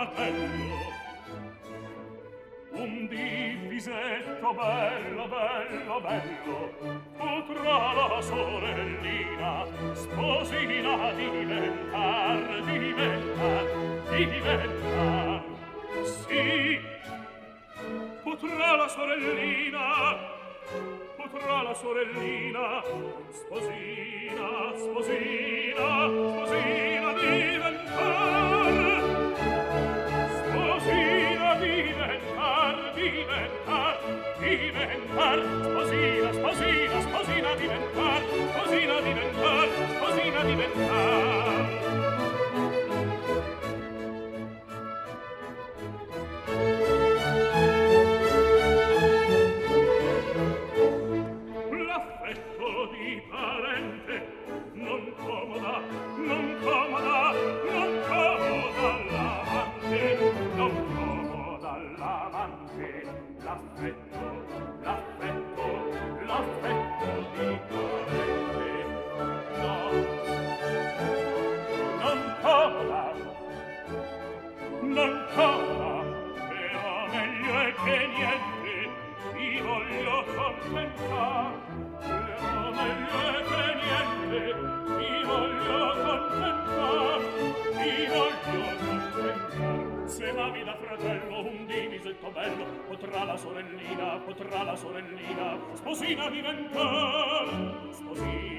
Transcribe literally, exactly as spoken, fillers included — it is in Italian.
fratello. Un divisetto bello, bello, bello, potrà la sorellina sposina diventar, diventar, diventar. Sì, potrà la sorellina, potrà la sorellina sposina, sposina, sposina diventar. Sposina diventar, diventar, diventar. Sposina, sposina, sposina diventar, sposina diventar, sposina diventar. L'affetto di parente non comoda, non comoda, non comoda l'amante, non comoda l'amante. L'affetto, l'affetto, l'affetto di parente, no, non comoda, non comoda, però meglio è che niente, mi voglio contentar, però meglio è che niente, mi voglio contentar, mi voglio contentar. Se m'ami da fratello un divisetto bello, potrà la sorellina, potrà la sorellina sposina diventar, sposina